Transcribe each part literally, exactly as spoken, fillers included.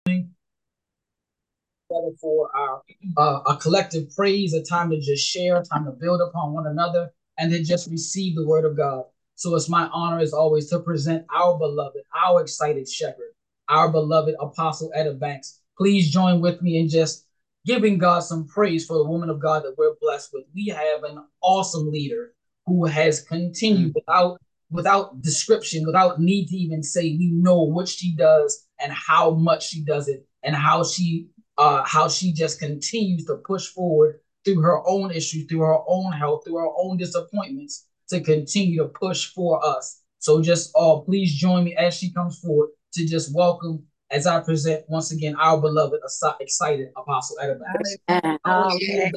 together for our uh, a collective praise, a time to just share, a time to build upon one another, and then just receive the word of God. So it's my honor, as always, to present our beloved, our excited shepherd, our beloved Apostle Etta Banks. Please join with me in just giving God some praise for the woman of God that we're blessed with. We have an awesome leader who has continued without without description, without need to even say, we know what she does and how much she does it and how she uh, how she just continues to push forward through her own issues, through her own health, through her own disappointments to continue to push for us. So just uh, please join me as she comes forward to just welcome as I present once again our beloved, excited Apostle Etta Banks. Hallelujah.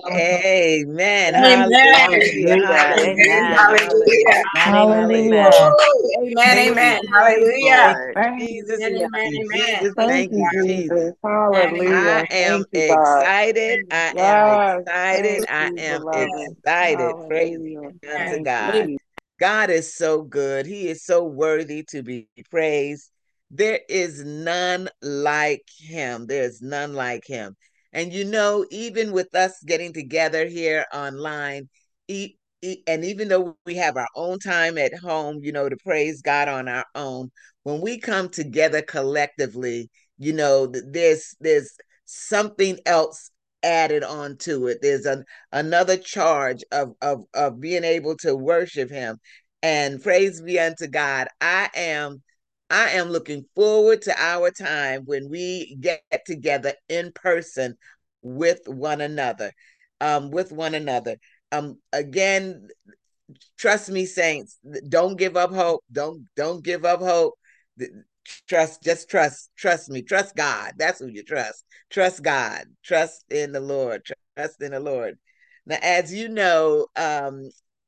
Amen. Amen. Hallelujah. Hallelujah. Hallelujah. Amen. Hallelujah. Hallelujah. Hallelujah. Amen. Thank you, Amen. Lord. Hallelujah. Thank Jesus, Amen. thank Amen. you, Amen. Jesus. thank Thank you, you, Jesus. Jesus. Amen. I Hallelujah. am Thank you, God. excited. I am Yes. excited. Thank I you, am beloved. excited. Praise Hallelujah. be unto Thank you, God. Jesus. God is so good. He is so worthy to be praised. There is none like him. There's none like him. And you know, even with us getting together here online, e- e- and even though we have our own time at home, you know, to praise God on our own, when we come together collectively, you know, th- there's there's something else added on to it. There's an another charge of of of being able to worship him. And praise be unto God. I am I am looking forward to our time when we get together in person with one another. Um, with one another. Um, again, trust me, saints, don't give up hope. Don't don't give up hope. Trust, just trust, trust me, trust God. That's who you trust. Trust God. Trust in the Lord. Trust in the Lord. Now, as you know, um,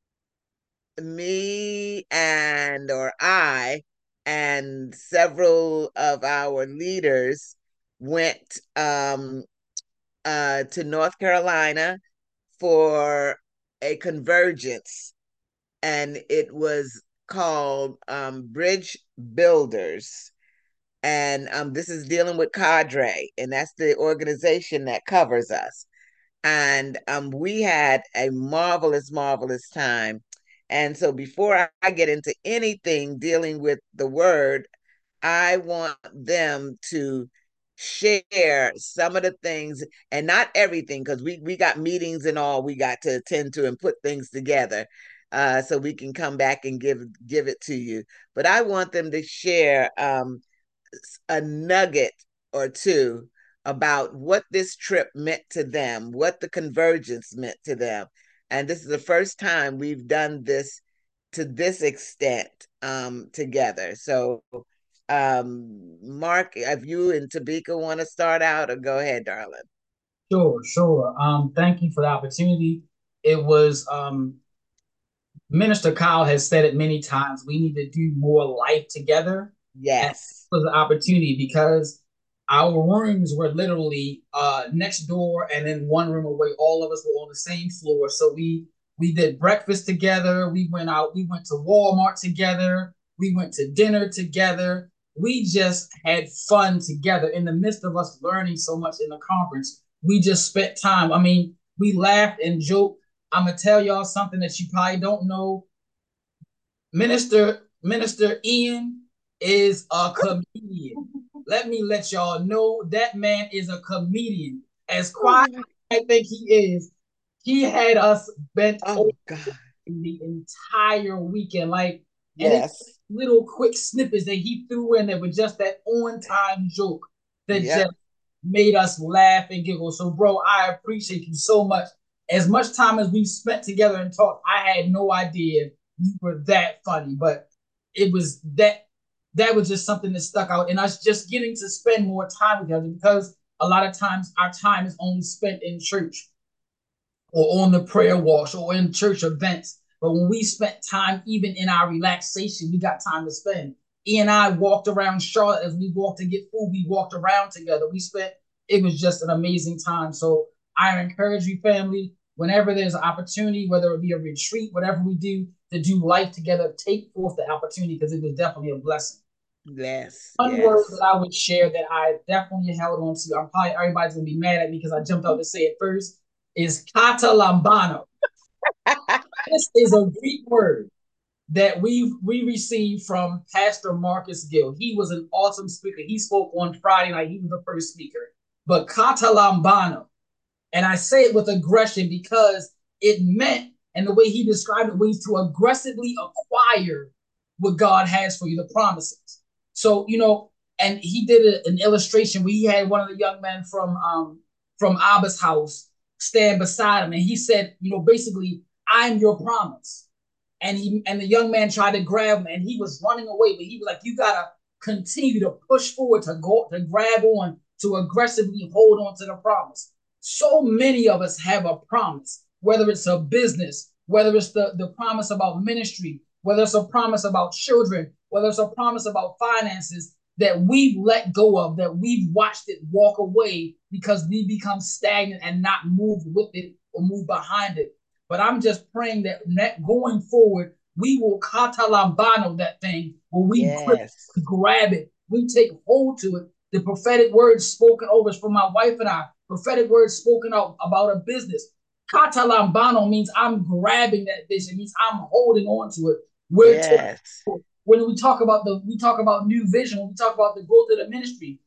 me and or I and several of our leaders went um, uh, to North Carolina for a convergence, and it was called um, Bridge Builders. And um, this is dealing with Cadre, and that's the organization that covers us. And um, we had a marvelous, marvelous time. And so before I get into anything dealing with the word, I want them to share some of the things and not everything, because we, we got meetings and all we got to attend to and put things together uh, so we can come back and give give it to you. But I want them to share um, a nugget or two about what this trip meant to them, what the convergence meant to them. And this is the first time we've done this to this extent um, together. So, um, Mark, if you and Tabika want to start out, or go ahead, darling. Sure, sure. Um, thank you for the opportunity. It was um, Minister Kyle has said it many times. We need to do more life together, and it Yes. was an opportunity because our rooms were literally uh, next door, and then one room away. All of us were on the same floor, so we we did breakfast together. We went out. We went to Walmart together. We went to dinner together. We just had fun together in the midst of us learning so much in the conference. We just spent time. I mean, we laughed and joked. I'm gonna tell y'all something that you probably don't know. Minister Minister Ian is a comedian. Let me let y'all know that man is a comedian. As quiet Oh, as I think he is, he had us bent over oh God. the entire weekend. Like, and it's Yes. little quick snippets that he threw in there with just that on time joke that Yep. just made us laugh and giggle. So, bro, I appreciate you so much. As much time as we spent together and talked, I had no idea you were that funny, but it was that that was just something that stuck out, and us just getting to spend more time together because a lot of times our time is only spent in church or on the prayer walks or in church events. But when we spent time, even in our relaxation, we got time to spend. E and I walked around Charlotte as we walked to get food. We walked around together. We spent, it was just an amazing time. So I encourage you, family, whenever there's an opportunity, whether it be a retreat, whatever we do, to do life together, take forth the opportunity because it was definitely a blessing. Yes, One word yes. that I would share that I definitely held on to, I'm probably everybody's gonna be mad at me because I jumped out to say it first, is katalambano. This is a Greek word that we we received from Pastor Marcus Gill. He was an awesome speaker. He spoke on Friday night. He was the first speaker. But katalambano, and I say it with aggression because it meant, and the way he described it, was to aggressively acquire what God has for you, the promises. So, you know, and he did a, an illustration where he had one of the young men from um from Abba's house stand beside him, and he said, you know, basically, I'm your promise. And he and the young man tried to grab him, and he was running away, but he was like, you gotta continue to push forward to go to grab on, to aggressively hold on to the promise. So many of us have a promise, whether it's a business, whether it's the, the promise about ministry, whether it's a promise about children, whether it's a promise about finances that we've let go of, that we've watched it walk away because we become stagnant and not move with it or move behind it. But I'm just praying that going forward, we will katalambano that thing where we grip, Yes. grab it, we take hold to it. The prophetic words spoken over for my wife and I, prophetic words spoken out about a business. Katalambano means I'm grabbing that vision, it means I'm holding on to it. We're Yes. t- when we talk about the we talk about new vision, when we talk about the growth of the ministry.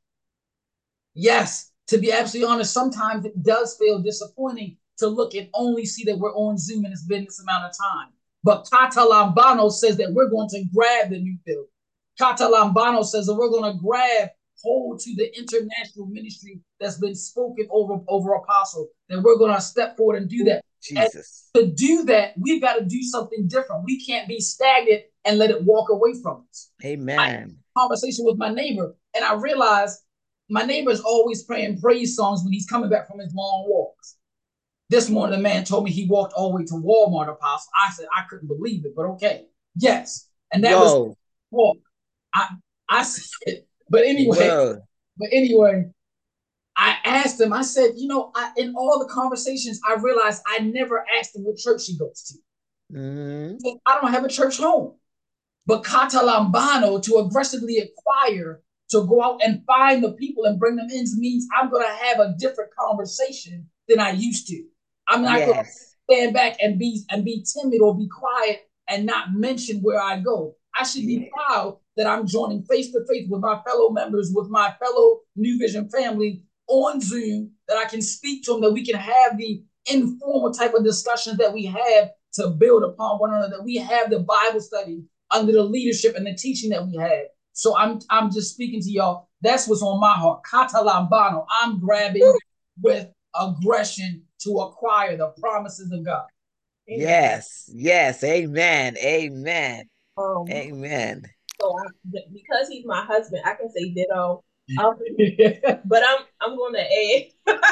Yes, to be absolutely honest, sometimes it does feel disappointing to look and only see that we're on Zoom and it's been this amount of time. But Catalambano says that we're going to grab the new field. Catalambano says that we're going to grab hold to the international ministry that's been spoken over over Apostle, that we're going to step forward and do that. Jesus. And to do that, we've got to do something different. We can't be stagnant and let it walk away from us. Amen. I had a conversation with my neighbor, and I realized my neighbor's always playing praise songs when he's coming back from his long walks. This morning, the man told me he walked all the way to Walmart, Apostle. I said I couldn't believe it, but okay, yes, and that Whoa. was walk. I I said, but anyway, Whoa. but anyway, I asked him. I said, you know, I, in all the conversations, I realized I never asked him what church he goes to. Mm-hmm. I don't have a church home, but Catalambano, to aggressively acquire, to go out and find the people and bring them in, means I'm going to have a different conversation than I used to. I'm not yes. going to stand back and be and be timid or be quiet and not mention where I go. I should be yeah. proud that I'm joining face to face with my fellow members, with my fellow New Vision family on Zoom, that I can speak to them, that we can have the informal type of discussions that we have to build upon one another, that we have the Bible study under the leadership and the teaching that we have. So I'm I'm just speaking to y'all. That's what's on my heart. Catalambano. I'm grabbing with aggression to acquire the promises of God. Amen. Yes, yes, amen, amen, um, amen. So I, because he's my husband, I can say ditto. Um, but I'm I'm gonna add.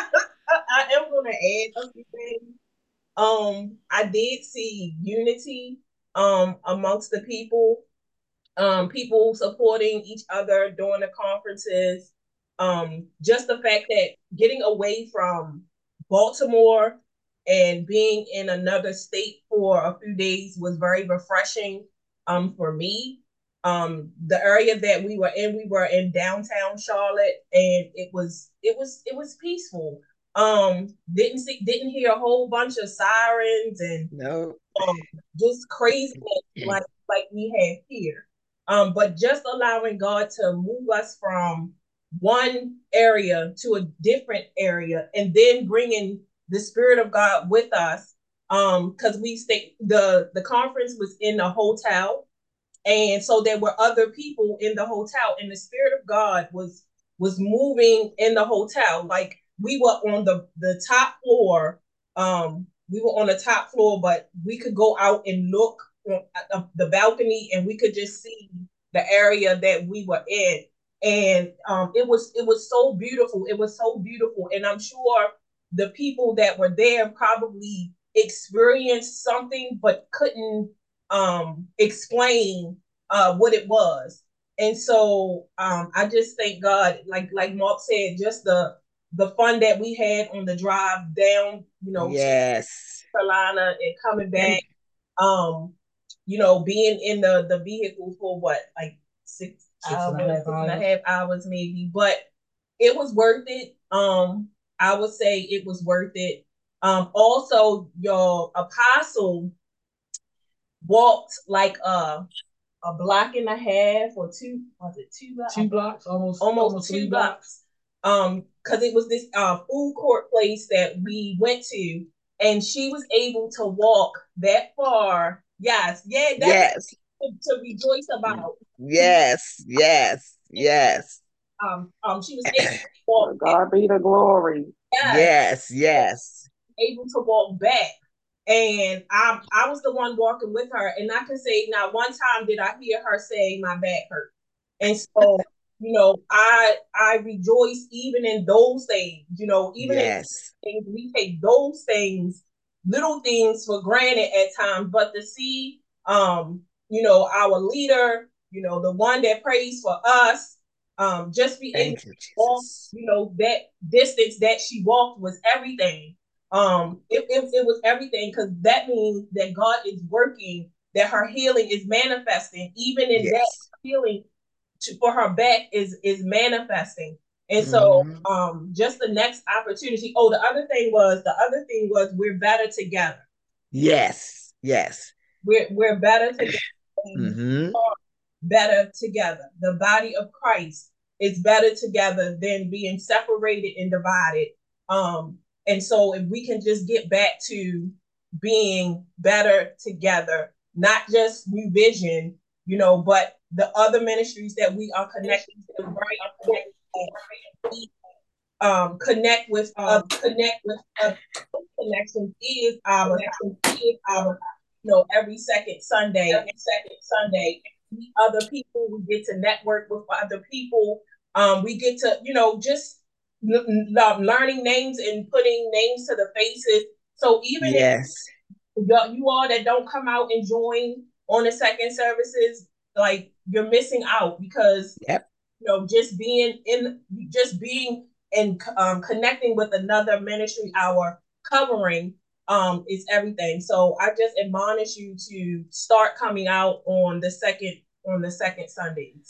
I am gonna add a few things. Um, I did see unity um amongst the people, um, people supporting each other during the conferences. Um, just the fact that getting away from Baltimore and being in another state for a few days was very refreshing um, for me. Um, the area that we were in, we were in downtown Charlotte, and it was it was it was peaceful. Um, didn't see didn't hear a whole bunch of sirens and no, um, just crazy like like we have here. Um, but just allowing God to move us from one area to a different area, and then bringing the Spirit of God with us. Um, because we stay the the conference was in a hotel, and so there were other people in the hotel, and the Spirit of God was was moving in the hotel. Like we were on the the top floor. Um, we were on the top floor, but we could go out and look at the balcony, and we could just see the area that we were in. And um, it was it was so beautiful. It was so beautiful, and I'm sure the people that were there probably experienced something, but couldn't um, explain uh, what it was. And so um, I just thank God, like like Mark said, just the the fun that we had on the drive down, you know, yes, to Carolina and coming back. Um, you know, being in the the vehicle for what, like six hours, six and a half hours maybe, but it was worth it. Um, I would say it was worth it. Um, also, your apostle walked like a a block and a half or two, was it two blocks? Two blocks, almost almost, almost two blocks. blocks. Um, because it was this uh food court place that we went to, and she was able to walk that far. Yes, yeah, that's yes. to, to rejoice about. Yes, yes, yes. Um, um, she was able to walk. God be the glory. Yes, yes. yes. Able to walk back. And I, I was the one walking with her. And I can say not one time did I hear her say my back hurt. And so, you know, I I rejoice even in those things, you know, even yes. in things, we take those things, little things for granted at times, but to see, um, you know, our leader, you know, the one that prays for us, um, just be Thank able you, to walk, you know, that distance that she walked was everything. Um, it, it, it was everything, because that means that God is working, that her healing is manifesting, even in yes. that healing to, for her back is is manifesting. And so mm-hmm. um just the next opportunity. Oh, the other thing was the other thing was we're better together. Yes, yes. We're we're better together. Mm-hmm. Better together. The body of Christ is better together than being separated and divided. Um And so if we can just get back to being better together, not just New Vision, you know, but the other ministries that we are connected to, right? Um, connect with, uh, connect with uh, connections is our, is our, you know, every second Sunday, every second Sunday, meet other people. We get to network with other people. Um, we get to, you know, just learning names and putting names to the faces. So even yes. if you all that don't come out and join on the second services, like you're missing out, because yep. you know, just being in, just being and um, connecting with another ministry hour covering um, is everything. So I just admonish you to start coming out on the second on the second Sundays.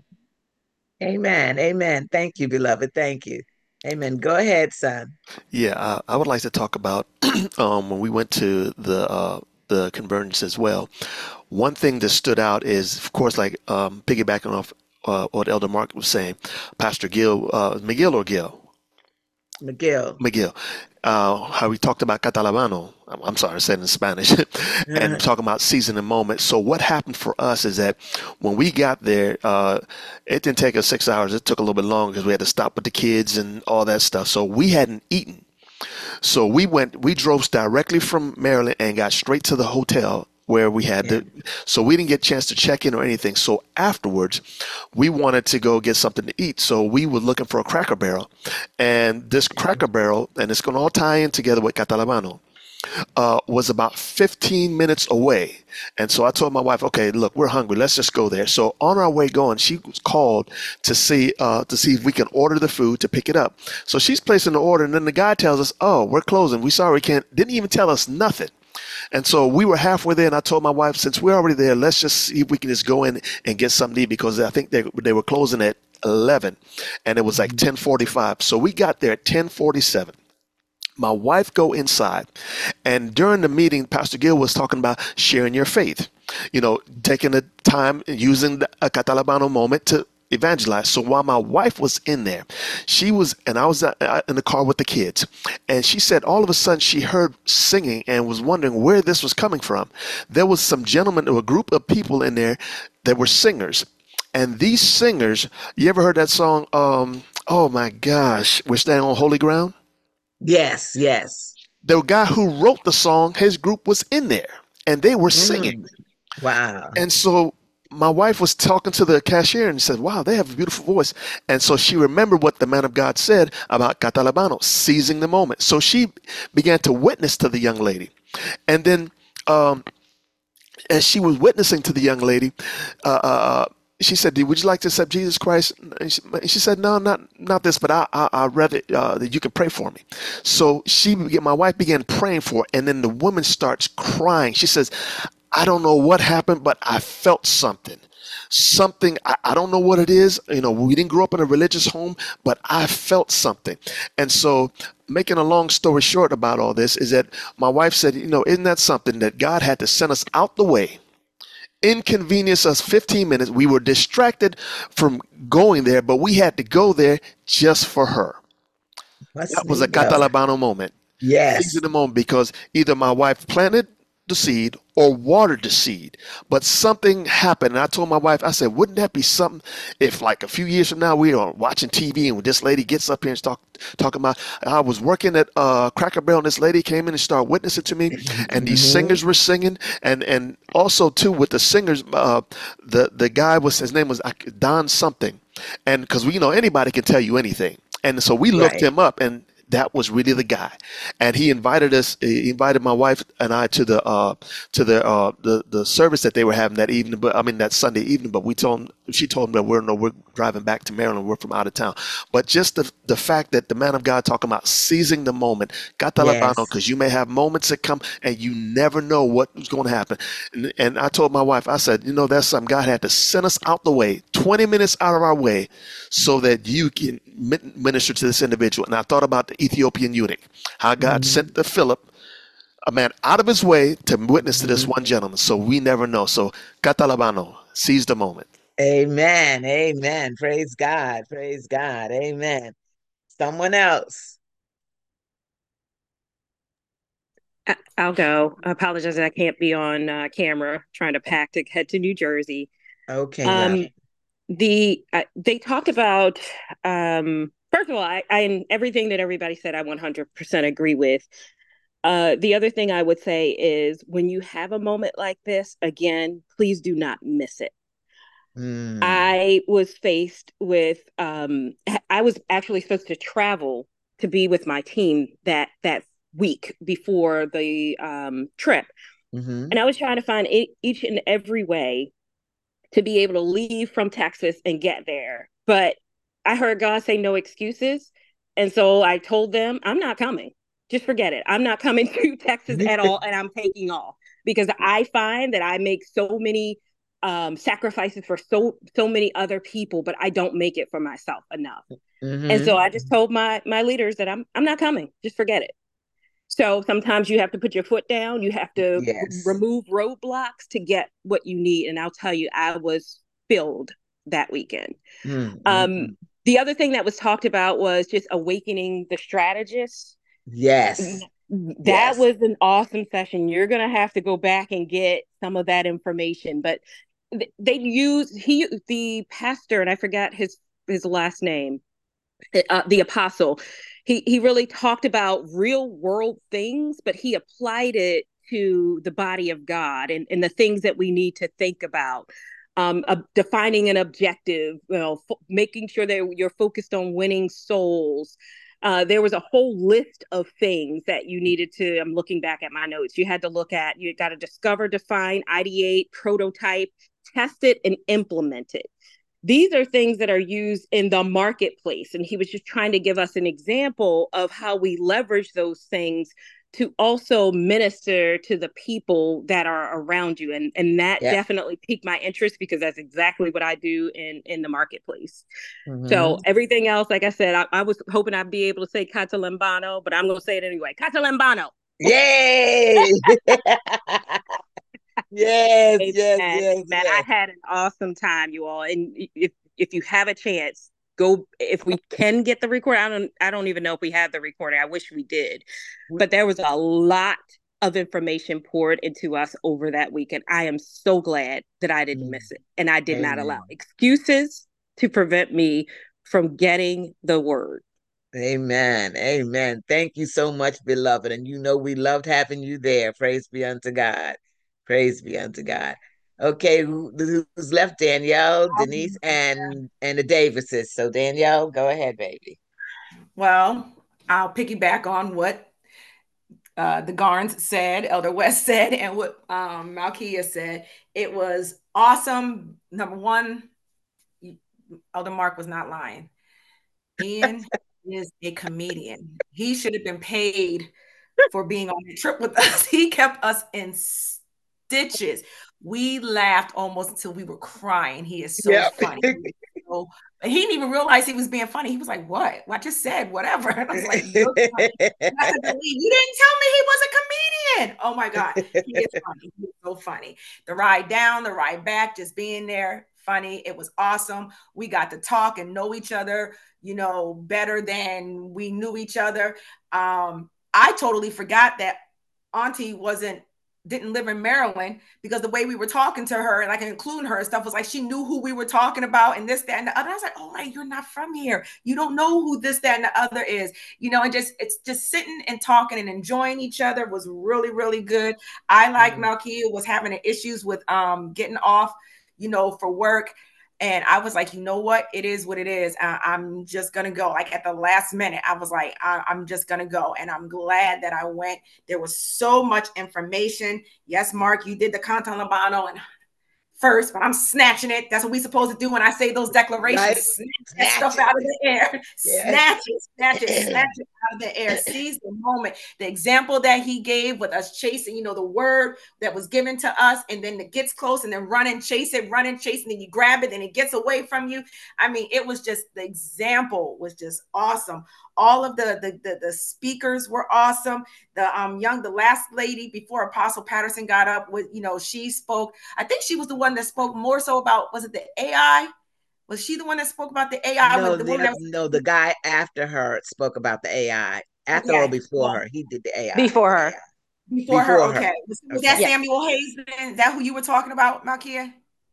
Amen. Amen. Thank you, beloved. Thank you. Amen. Go ahead, son. Yeah, uh, I would like to talk about um, when we went to the uh, the convergence as well. One thing that stood out is, of course, like um, piggybacking off uh, what Elder Mark was saying, Pastor Gil, uh, McGill or Gil? McGill. McGill. Uh, how we talked about Catalabano. I'm, I'm sorry, I said it in Spanish. And talking about season and moment. So what happened for us is that when we got there, uh, it didn't take us six hours. It took a little bit longer because we had to stop with the kids and all that stuff. So we hadn't eaten. So we went, we drove directly from Maryland and got straight to the hotel where we had yeah. to, so we didn't get a chance to check in or anything. So afterwards, we wanted to go get something to eat. So we were looking for a Cracker Barrel. And this Cracker Barrel, and it's going to all tie in together with Catalabano, uh, was about fifteen minutes away. And so I told my wife, okay, look, we're hungry. Let's just go there. So on our way going, she was called to see uh, to see if we can order the food to pick it up. So she's placing the order, and then the guy tells us, oh, we're closing. We sorry, we can't. Didn't even tell us nothing. And so we were halfway there, and I told my wife, since we're already there, let's just see if we can just go in and get something to eat, because I think they they were closing at eleven, and it was like ten forty-five. So we got there at ten forty-seven. My wife go inside, and during the meeting, Pastor Gil was talking about sharing your faith, you know, taking the time and using the, a Catalabano moment to evangelize. So while my wife was in there, she was, and I was in the car with the kids, and she said all of a sudden she heard singing and was wondering where this was coming from. There was some gentlemen or a group of people in there that were singers. And these singers, you ever heard that song? Um, oh my gosh, We're Standing on Holy Ground? Yes, yes. The guy who wrote the song, his group was in there, and they were singing. Mm. Wow. And so my wife was talking to the cashier and said, wow, they have a beautiful voice. And so she remembered what the man of God said about Catalabano, seizing the moment. So she began to witness to the young lady. And then um, as she was witnessing to the young lady, uh, uh, she said, would you like to accept Jesus Christ? And she, she said, no, not not this, but I, I, I'd rather uh, that you can pray for me. So she, my wife began praying for her, and then the woman starts crying. She says, I don't know what happened, but I felt something. Something, I, I don't know what it is. You know, we didn't grow up in a religious home, but I felt something. And so, making a long story short about all this is that my wife said, you know, isn't that something that God had to send us out the way, inconvenience us fifteen minutes. We were distracted from going there, but we had to go there just for her. Must That was a be go. Catalabano moment. Yes. Season the moment, because either my wife planted the seed or watered the seed, but something happened. And I told my wife, I said, wouldn't that be something if like a few years from now we are watching T V and this lady gets up here and start talking about, I was working at uh, Cracker Barrel and this lady came in and started witnessing to me, and these Mhm. singers were singing, and and also too with the singers, uh, the the guy was, his name was uh, Don something, and because we, you know, anybody can tell you anything, and so we looked Right. him up, and that was really the guy, and he invited us. He invited my wife and I to the uh, to the uh, the the service that they were having that evening. But I mean that Sunday evening. But we told him, she told him that we're no, we're driving back to Maryland. We're from out of town. But just the the fact that the man of God talking about seizing the moment, catalabano, Yes. because you may have moments that come and you never know what's going to happen. And, and I told my wife, I said, you know, that's something God had to send us out the way, twenty minutes out of our way, so that you can min- minister to this individual. And I thought about the Ethiopian eunuch, how God Mhm. sent the Philip, a man out of his way to witness to this Mhm. one gentleman. So we never know. So catalabano, seize the moment. Amen. Amen. Praise God. Praise God. Amen. Someone else. I- I'll go. I apologize that I can't be on uh, camera trying to pack to head to New Jersey. Okay, love. Um, the uh, they talked about um, first of all, I, I and everything that everybody said, I one hundred percent agree with. Uh, the other thing I would say is when you have a moment like this, again, please do not miss it. Mm. I was faced with um, I was actually supposed to travel to be with my team that that week before the um, trip. Mhm. And I was trying to find e- each and every way to be able to leave from Texas and get there. But I heard God say no excuses. And so I told them, I'm not coming. Just forget it. I'm not coming to Texas at all. And I'm taking off because I find that I make so many um, sacrifices for so so many other people, but I don't make it for myself enough. Mhm. And so I just told my my leaders that I'm I'm not coming. Just forget it. So sometimes you have to put your foot down. You have to Yes. remove roadblocks to get what you need. And I'll tell you, I was filled that weekend. Mm, Um, mm. the other thing that was talked about was just awakening the strategists. Yes. That Yes. was an awesome session. You're going to have to go back and get some of that information. But th- they use he the pastor, and I forgot his his last name, uh, the apostle. He he really talked about real world things, but he applied it to the body of God and, and the things that we need to think about. Um, uh, defining an objective, you know, f- making sure that you're focused on winning souls. Uh, there was a whole list of things that you needed to. I'm looking back at my notes. You had to look at. You got to discover, define, ideate, prototype, test it, and implement it. These are things that are used in the marketplace. And he was just trying to give us an example of how we leverage those things to also minister to the people that are around you. And, and that Yep. definitely piqued my interest because that's exactly what I do in, in the marketplace. Mhm. So everything else, like I said, I, I was hoping I'd be able to say Catalambano, but I'm going to say it anyway. Catalambano. Yay! Yes, Amen. yes, yes, Man, I yes. had an awesome time, you all. And if if you have a chance, go if we can get the recording. I don't I don't even know if we have the recording. I wish we did. But there was a lot of information poured into us over that weekend. I am so glad that I didn't Mm. miss it. And I did not allow Amen. excuses to prevent me from getting the word. Amen. Amen. Thank you so much, beloved. And you know we loved having you there. Praise be unto God. Praise be unto God. Okay, who, who's left? Danielle, Denise, and and the Davises. So Danielle, go ahead, baby. Well, I'll piggyback on what uh, the Garns said, Elder West said, and what um, Malkia said. It was awesome. Number one, Elder Mark was not lying. Ian is a comedian. He should have been paid for being on the trip with us. He kept us in stitches. We laughed almost until we were crying. He is so Yep. funny. So, and he didn't even realize he was being funny. He was like, what? Well, I just said whatever. And I was like, you're funny. And I said, you didn't tell me he was a comedian. Oh my God. He is funny. He is so funny. The ride down, the ride back, just being there, funny. It was awesome. We got to talk and know each other, you know, better than we knew each other. Um, I totally forgot that Auntie wasn't didn't live in Maryland, because the way we were talking to her and like including her and stuff was like she knew who we were talking about and this, that, and the other. I was like, oh, right, you're not from here. You don't know who this, that, and the other is, you know, and just it's just sitting and talking and enjoying each other was really, really good. I, like mm-hmm. Malkia, was having issues with um getting off, you know, for work. And I was like, you know what? It is what it is. I, I'm just going to go. Like at the last minute, I was like, I, I'm just going to go. And I'm glad that I went. There was so much information. Yes, Mark, you did the Canta Labano and first, but I'm snatching it. That's what we're supposed to do when I say those declarations. Right. Snatch, snatch that stuff it. out of the air. Yes. Snatch it, snatch it, snatch it out of the air. Seize the moment. The example that he gave with us chasing, you know, the word that was given to us, and then it gets close and then run and chase it, run and chase, and then you grab it and it gets away from you. I mean, it was just, the example was just awesome. All of the, the the the speakers were awesome. The um young, the last lady before Apostle Patterson got up with, you know, she spoke. I think she was the one that spoke more so about, was it the A I? Was she the one that spoke about the A I? No, the, the, was- no, the guy after her spoke about the A I. After okay. or before well, her, he did the A I. Before her. Before, before her, her, okay. Was, was okay. that yes. Samuel Hayes? Is that who you were talking about, Malkia?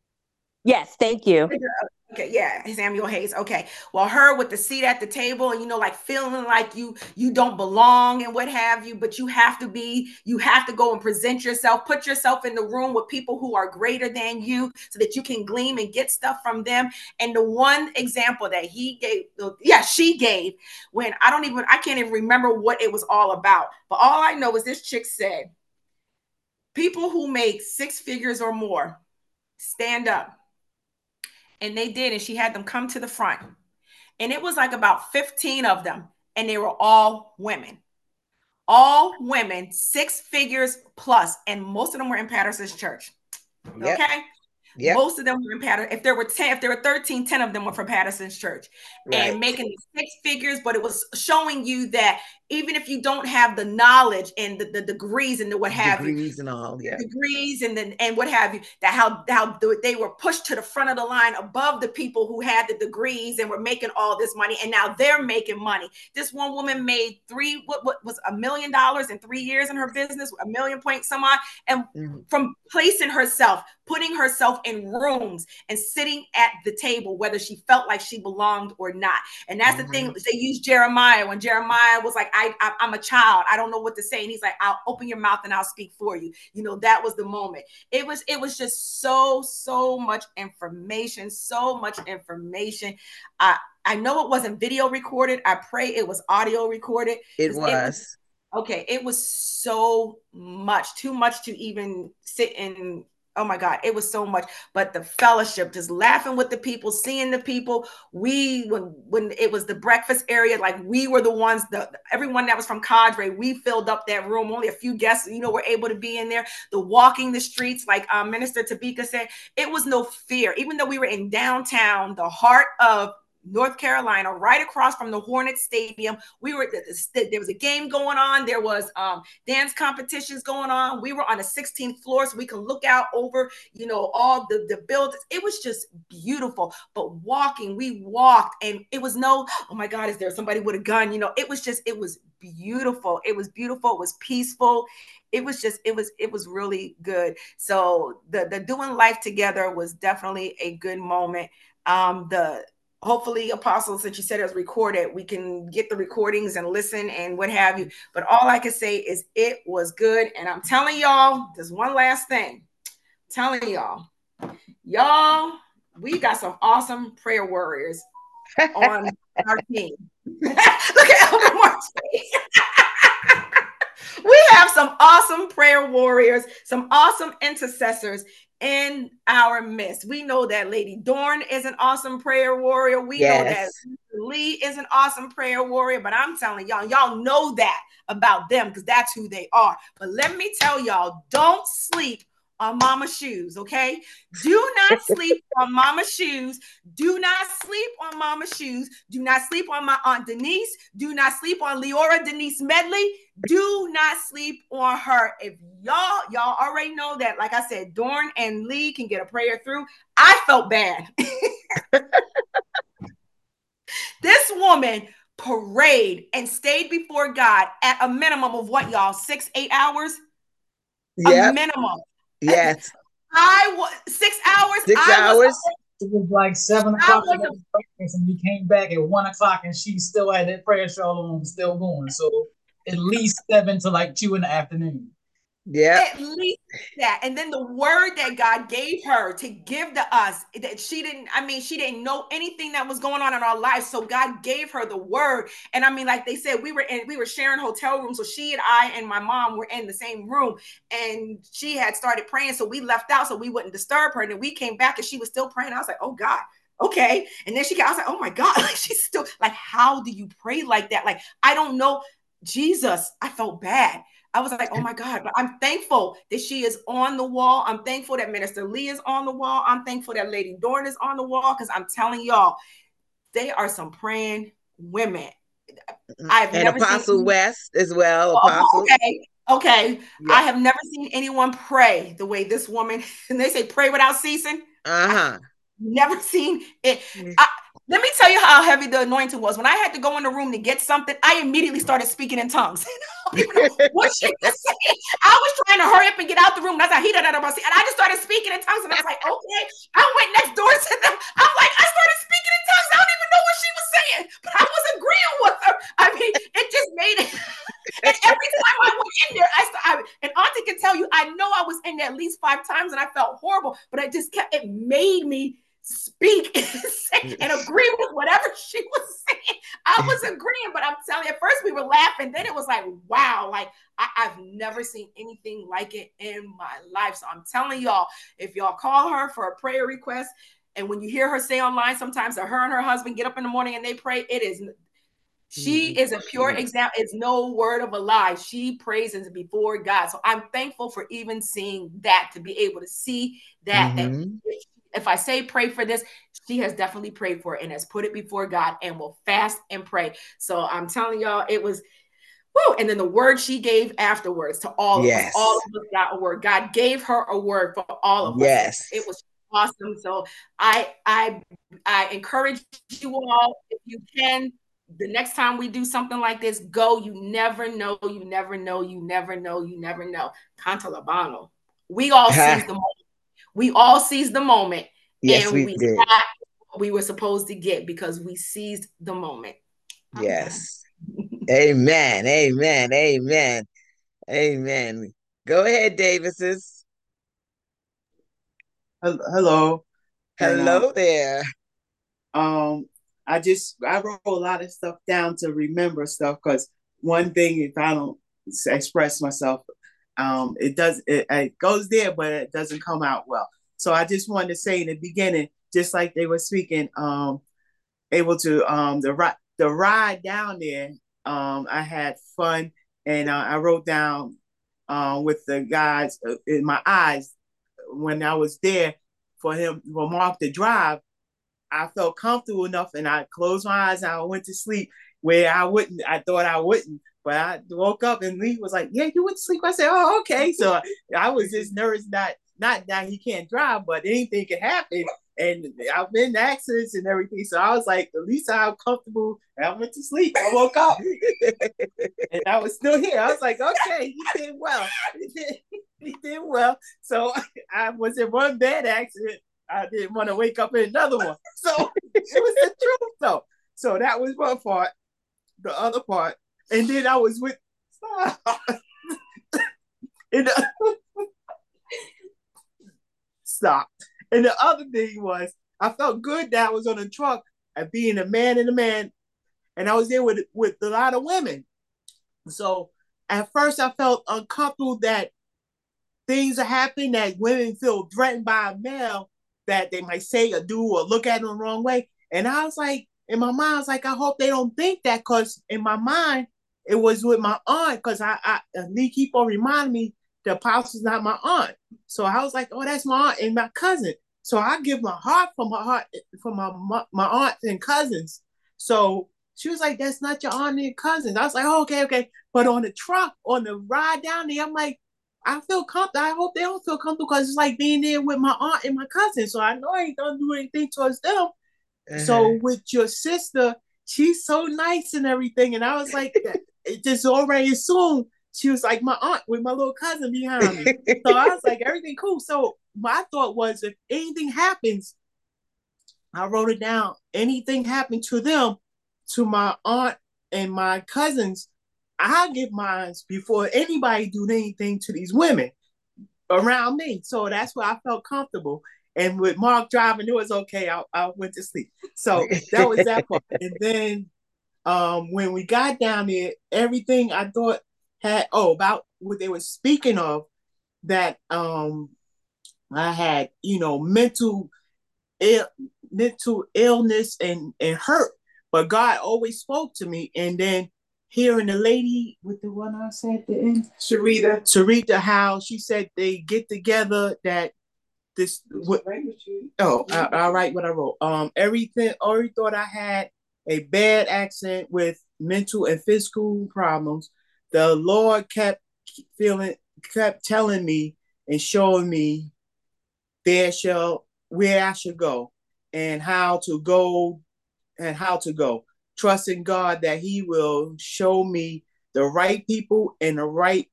Yes, thank you. Okay, yeah, Samuel Hayes. Okay, well, her with the seat at the table, and you know, like feeling like you you don't belong and what have you, but you have to be, you have to go and present yourself, put yourself in the room with people who are greater than you, so that you can glean and get stuff from them. And the one example that he gave, yeah, she gave, when I don't even, I can't even remember what it was all about, but all I know is this chick said, people who make six figures or more, stand up. And they did, and she had them come to the front. And it was like about fifteen of them, and they were all women. All women, six figures plus, and most of them were in Patterson's church. Yep. Okay? Yep. Most of them were in Patterson. If there were ten, if there were thirteen, ten of them were from Patterson's church. Right. And making six figures, but it was showing you that even if you don't have the knowledge and the, the degrees and the what have degrees you. Degrees and all, yeah. Degrees and then and what have you, that how, how they were pushed to the front of the line above the people who had the degrees and were making all this money. And now they're making money. This one woman made three, what, what was a million dollars in three years in her business, a million point some odd. And mm-hmm. from placing herself, putting herself in rooms and sitting at the table, whether she felt like she belonged or not. And that's mm-hmm. the thing. They used Jeremiah when Jeremiah was like, I, I, I'm a child. I don't know what to say. And he's like, I'll open your mouth and I'll speak for you. You know, that was the moment. It was, it was just so, so much information, so much information. I, I know it wasn't video recorded. I pray it was audio recorded. It was. It was okay. It was so much, too much to even sit and, oh my God, it was so much. But the fellowship, just laughing with the people, seeing the people. We, when when it was the breakfast area, like we were the ones, the everyone that was from Cadre, we filled up that room. Only a few guests, you know, were able to be in there. The walking the streets, like um, Minister Tabika said, it was no fear. Even though we were in downtown, the heart of North Carolina, right across from the Hornet Stadium. We were, there was a game going on. There was um, dance competitions going on. We were on the sixteenth floor, so we could look out over, you know, all the, the buildings. It was just beautiful. But walking, we walked, and it was no, oh my God, is there somebody with a gun? You know, it was just, it was beautiful. It was beautiful. It was peaceful. It was just, it was, it was really good. So the, the doing life together was definitely a good moment. Um, the, Hopefully, Apostle, since you said it was recorded, we can get the recordings and listen and what have you. But all I can say is it was good. And I'm telling y'all, there's one last thing. I'm telling y'all, y'all, we got some awesome prayer warriors on our team. Look at Elder Mark's face. We have some awesome prayer warriors, some awesome intercessors in our midst. We know that Lady Dorn is an awesome prayer warrior. We yes. know that Lee is an awesome prayer warrior, but I'm telling y'all, y'all know that about them because that's who they are. But let me tell y'all, don't sleep on mama's shoes, okay? Do not sleep on mama's shoes. Do not sleep on mama's shoes. Do not sleep on my Aunt Denise. Do not sleep on Leora Denise Medley. Do not sleep on her. If y'all, y'all already know that, like I said, Dorn and Lee can get a prayer through. I felt bad. This woman prayed and stayed before God at a minimum of what, y'all? Six, eight hours? Yeah. A minimum. Yes. I was six hours. Six I hours. Was, it was like seven o'clock, and we came back at one o'clock, and she still had that prayer shawl on, still going. So at least seven to like two in the afternoon. Yeah. At least that. And then the word that God gave her to give to us, that she didn't, I mean, she didn't know anything that was going on in our lives. So God gave her the word. And I mean, like they said, we were in, we were sharing hotel rooms. So she and I and my mom were in the same room, and she had started praying. So we left out so we wouldn't disturb her. And then we came back and she was still praying. I was like, oh God. Okay. And then she got, I was like, oh my God, like she's still like, how do you pray like that? Like, I don't know. Jesus, I felt bad. I was like, oh my God, but I'm thankful that she is on the wall. I'm thankful that Minister Lee is on the wall. I'm thankful that Lady Dorn is on the wall, because I'm telling y'all, they are some praying women. I've and never Apostle seen West as well. Oh, Apostle. okay. Okay. Yeah. I have never seen anyone pray the way this woman, and they say pray without ceasing. Uh-huh. I've never seen it. I, let me tell you how heavy the anointing was. When I had to go in the room to get something, I immediately started speaking in tongues. I don't even know what she was saying. I was trying to hurry up and get out the room. And I was like, and I just started speaking in tongues. And I was like, okay. I went next door to them. I'm like, I started speaking in tongues. I don't even know what she was saying, but I was agreeing with her. I mean, it just made it. And every time I went in there, I, I and Auntie can tell you, I know I was in there at least five times, and I felt horrible, but I just kept, it made me speak and agree with whatever she was saying. I was agreeing, but I'm telling you, at first we were laughing, then it was like, wow, like I, I've never seen anything like it in my life. So I'm telling y'all, if y'all call her for a prayer request, and when you hear her say online sometimes that her and her husband get up in the morning and they pray, it is she is a pure example. It's no word of a lie. She praises before God. So I'm thankful for even seeing that, to be able to see that, mm-hmm. that if I say pray for this, she has definitely prayed for it and has put it before God and will fast and pray. So I'm telling y'all, it was, woo. And then the word she gave afterwards to all yes. of us, all of us got a word. God gave her a word for all of yes. us. It was awesome. So I, I, I encourage you all, if you can, the next time we do something like this, go. You never know. You never know. You never know. You never know. Cantalabano. We all seize the moment. We all seized the moment. Yes, and we, we did. got what we were supposed to get because we seized the moment. I'm yes. Amen. Amen. Amen. Amen. Go ahead, Davises. Hello. Hello and, uh, there. Um. I just, I wrote a lot of stuff down to remember stuff, because one thing, if I don't express myself, um, it does, it, it goes there, but it doesn't come out well. So I just wanted to say in the beginning, just like they were speaking, um, able to, um, the, ri- the ride down there, um, I had fun, and uh, I wrote down uh, with the guys in my eyes when I was there for him, for Mark to drive. I felt comfortable enough, and I closed my eyes and I went to sleep where I wouldn't, I thought I wouldn't, but I woke up and Lee was like, yeah, you went to sleep. I said, oh, okay. So I was just nervous, not, not that he can't drive, but anything can happen. And I've been in accidents and everything. So I was like, at least I'm comfortable. And I went to sleep. I woke up and I was still here. I was like, okay, he did well. He did, he did well. So I was in one bad accident. I didn't want to wake up in another one. So it was the truth, though. So that was one part. The other part. And then I was with... and the, stop. And the other thing was, I felt good that I was on a truck and being a man and a man. And I was there with, with a lot of women. So at first I felt uncomfortable that things are happening, that women feel threatened by a male, that they might say or do or look at them the wrong way. And I was like, in my mind, I was like, I hope they don't think that, because in my mind, it was with my aunt, because I, I Lee keep on reminding me the apostle's not my aunt. So I was like, oh, that's my aunt and my cousin. So I give my heart for my heart for my my, my aunt and cousins. So she was like, that's not your aunt and cousins. I was like, oh, okay, okay. But on the truck, on the ride down there, I'm like, I feel comfortable. I hope they don't feel comfortable because it's like being there with my aunt and my cousin. So I know I ain't gonna do anything towards them. Uh-huh. So with your sister, she's so nice and everything. And I was like, it just already assumed she was like my aunt with my little cousin behind me. So I was like, everything cool. So my thought was, if anything happens, I wrote it down. Anything happened to them, to my aunt and my cousins, I give mine before anybody do anything to these women around me. So that's where I felt comfortable. And with Mark driving, it was okay. I, I went to sleep. So that was that part. And then um, when we got down there, everything I thought had, oh, about what they were speaking of, that um, I had, you know, mental Ill, mental illness and, and hurt. But God always spoke to me. And then hearing the lady with the one I said at the end, Sarita, Sarita, how she said they get together, that this, what, oh, I, I write what I wrote. Um, everything, every thought I had a bad accent with mental and physical problems, the Lord kept feeling, kept telling me and showing me there shall, where I should go and how to go and how to go. Trusting God that he will show me the right people and the right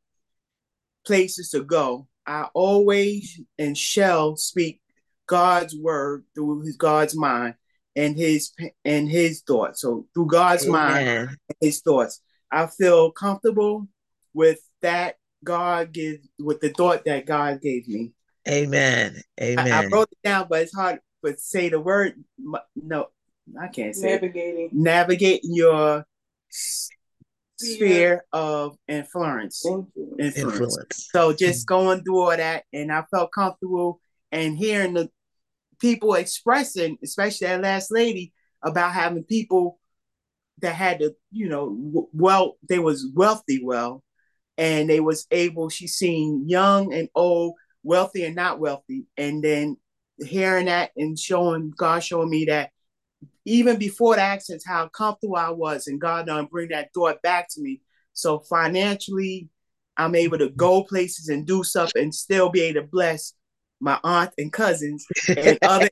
places to go. I always and shall speak God's word through his God's mind and his and his thoughts. So through God's Amen. Mind and his thoughts. I feel comfortable with that God gives, with the thought that God gave me. Amen. Amen. I, I wrote it down, but it's hard to say the word. No, I can't say navigating. It. Navigating your sphere of influence. influence. Influence. So just going through all that, and I felt comfortable and hearing the people expressing, especially that last lady, about having people that had to, you know, well, they was wealthy, well, and they was able. She seen young and old, wealthy and not wealthy, and then hearing that and showing God showing me that even before the accidents, how comfortable I was, and God done bring that thought back to me. So financially, I'm able to go places and do stuff and still be able to bless my aunt and cousins and other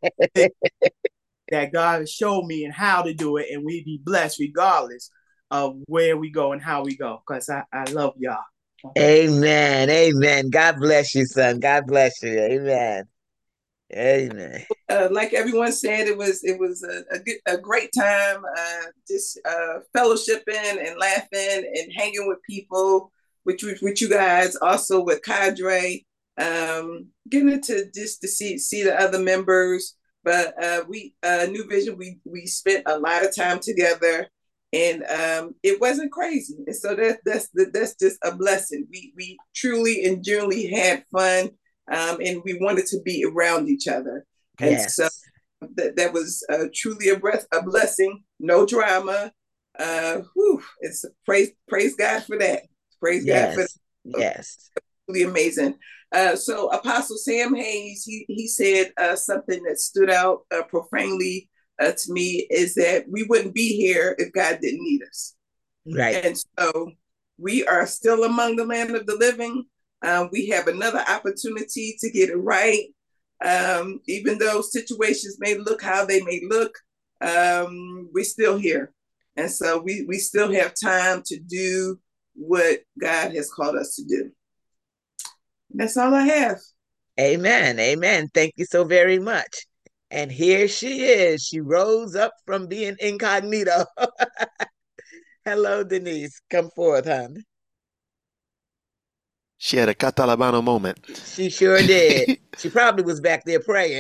that God has showed me and how to do it, and we be blessed regardless of where we go and how we go. Because I, I love y'all. Amen. Amen. God bless you, son. God bless you. Amen. Amen. Uh, like everyone said, it was it was a, a, good, a great time, uh, just uh, fellowshipping and laughing and hanging with people, with, with you guys, also with Cadre, um, getting to just to see see the other members. But uh, we uh, New Vision, we we spent a lot of time together, and um, it wasn't crazy. And so that that's that's just a blessing. We we truly and genuinely had fun. Um, and we wanted to be around each other. And yes. so that, that was uh, truly a breath, a blessing, no drama. Uh, whew, it's praise, praise God for that. Praise yes. God for that. Yes. Really amazing. Uh, so Apostle Sam Hayes, he, he said uh, something that stood out uh, profoundly uh, to me, is that we wouldn't be here if God didn't need us. Right. And so we are still among the land of the living. Um, we have another opportunity to get it right. Um, even though situations may look how they may look, um, we're still here. And so we, we still have time to do what God has called us to do. And that's all I have. Amen. Amen. Thank you so very much. And here she is. She rose up from being incognito. Hello, Denise. Come forth, hon. She had a Catalabano moment. She sure did. She probably was back there praying.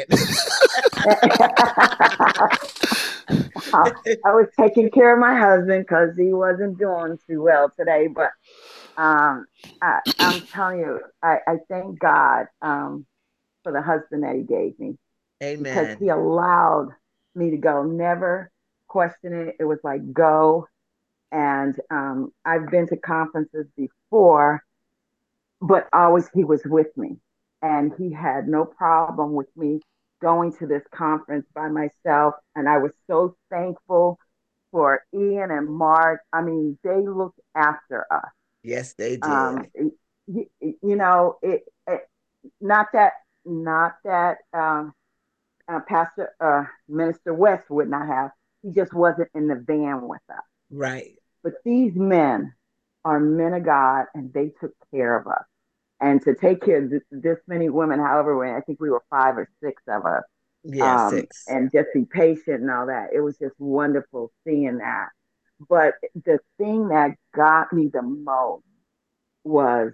I, I was taking care of my husband because he wasn't doing too well today. But um, I, I'm telling you, I, I thank God um, for the husband that he gave me. Amen. Because he allowed me to go, never question it. It was like, go. And um, I've been to conferences before, but always he was with me. And he had no problem with me going to this conference by myself. And I was so thankful for Ian and Mark. I mean, they looked after us. Yes, they did. Um, you, you know, it, it, not that, not that um, uh, Pastor uh, Minister West would not have. He just wasn't in the van with us. Right. But these men are men of God, and they took care of us. And to take care of this, this many women, however, I think we were five or six of us. Yeah, um, six. And just be patient and all that. It was just wonderful seeing that. But the thing that got me the most was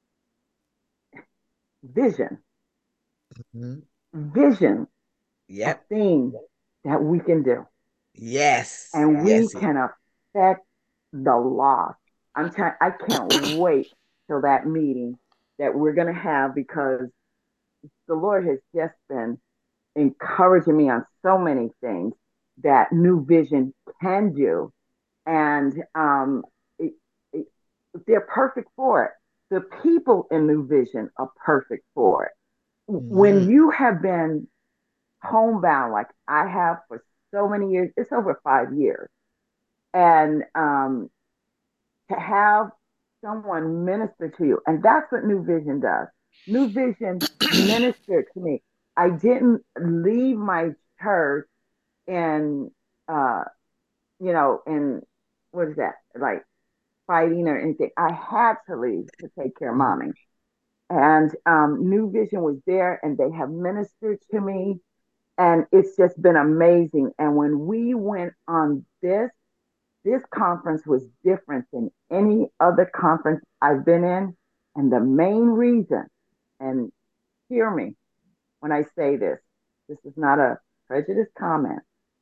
vision. Mm-hmm. Vision. Yep. A thing that we can do. Yes. And we yes. can affect the lost. I'm trying, I can't wait till that meeting that we're going to have, because the Lord has just been encouraging me on so many things that New Vision can do. And um, it, it, they're perfect for it. The people in New Vision are perfect for it. Mm-hmm. When you have been homebound, like I have for so many years, it's over five years. And um, to have someone minister to you, and that's what New Vision does. New Vision ministered to me. I didn't leave my church in, uh, you know, in, what is that, like fighting or anything. I had to leave to take care of mommy. And um, New Vision was there, and they have ministered to me. And it's just been amazing. And when we went on this, this conference was different than any other conference I've been in. And the main reason, and hear me when I say this, this is not a prejudiced comment.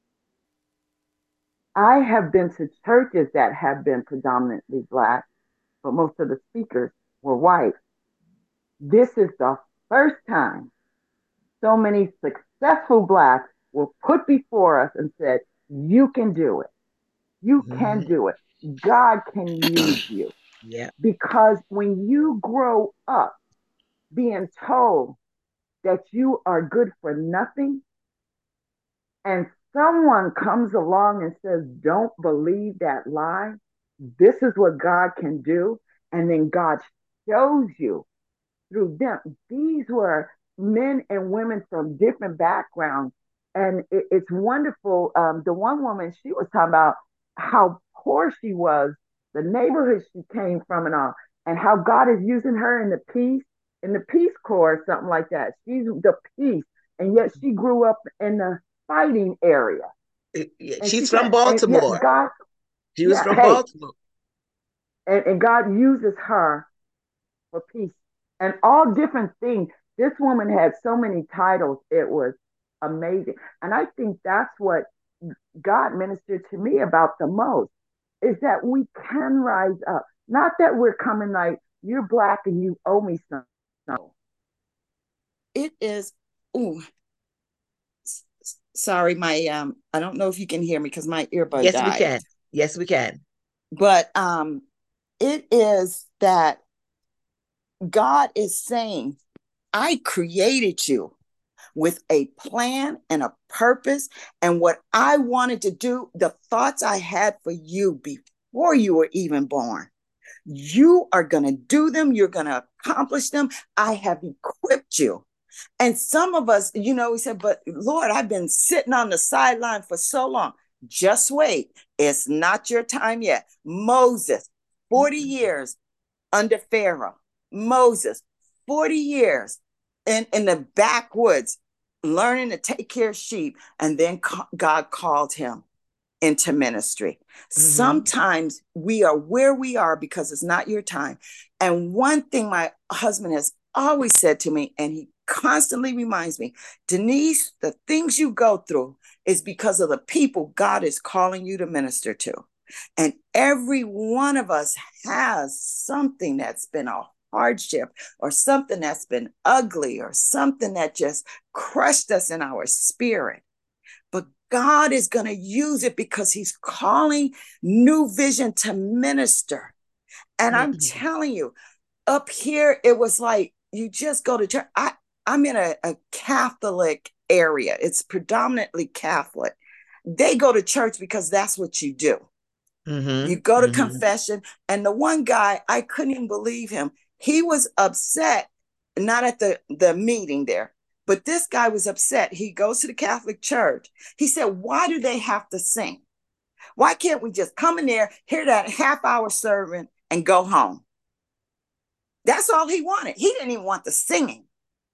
I have been to churches that have been predominantly Black, but most of the speakers were white. This is the first time so many successful Blacks were put before us and said, you can do it. You mm-hmm. can do it. God can use you. Yeah. Because when you grow up being told that you are good for nothing, and someone comes along and says, don't believe that lie, this is what God can do, and then God shows you through them. These were men and women from different backgrounds, and it, it's wonderful. Um, the one woman, she was talking about how poor she was, the neighborhood she came from and all, and how God is using her in the peace, in the Peace Corps or something like that. She's the peace, and yet she grew up in the fighting area. It, yeah, she's she from said, Baltimore. God, she was yeah, from hey, Baltimore. And, and God uses her for peace and all different things. This woman had so many titles. It was amazing. And I think that's what God ministered to me about the most, is that we can rise up. Not that we're coming like, you're Black and you owe me something. No. It is, ooh, sorry, my, um, I don't know if you can hear me because my earbud yes, died. Yes, we can. Yes, we can. But um, it is that God is saying, I created you with a plan and a purpose, and what I wanted to do, the thoughts I had for you before you were even born. You are going to do them. You're going to accomplish them. I have equipped you. And some of us, you know, we said, but Lord, I've been sitting on the sideline for so long. Just wait. It's not your time yet. Moses, forty years under Pharaoh. Moses, forty years in, in the backwoods, learning to take care of sheep. And then God called him into ministry. Mm-hmm. Sometimes we are where we are because it's not your time. And one thing my husband has always said to me, and he constantly reminds me, Denise, the things you go through is because of the people God is calling you to minister to. And every one of us has something that's been a hardship or something that's been ugly or something that just crushed us in our spirit. But God is going to use it because he's calling New Vision to minister. And I'm telling you, up here, it was like you just go to church. I, I'm in a, a Catholic area. It's predominantly Catholic. They go to church because that's what you do. Mm-hmm. You go to mm-hmm. confession. And the one guy, I couldn't even believe him. He was upset, not at the, the meeting there, but this guy was upset. He goes to the Catholic Church. He said, why do they have to sing? Why can't we just come in there, hear that half hour sermon, and go home? That's all he wanted. He didn't even want the singing.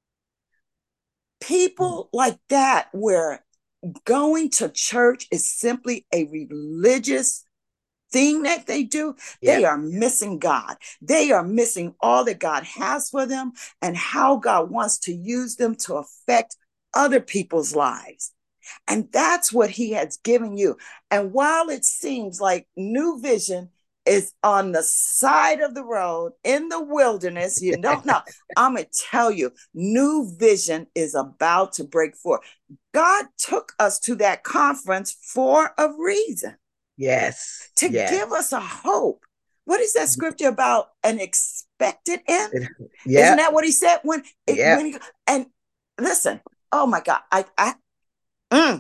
People like that, where going to church is simply a religious thing that they do, yeah. They are missing God. They are missing all that God has for them and how God wants to use them to affect other people's lives. And that's what he has given you. And while it seems like New Vision is on the side of the road in the wilderness, you don't know. I'm going to tell you, New Vision is about to break forth. God took us to that conference for a reason. Yes. To yes. give us a hope. What is that scripture about? An expected end? Yeah. Isn't that what he said? When, it, yep. when he, and listen, oh my God, I, I, mm,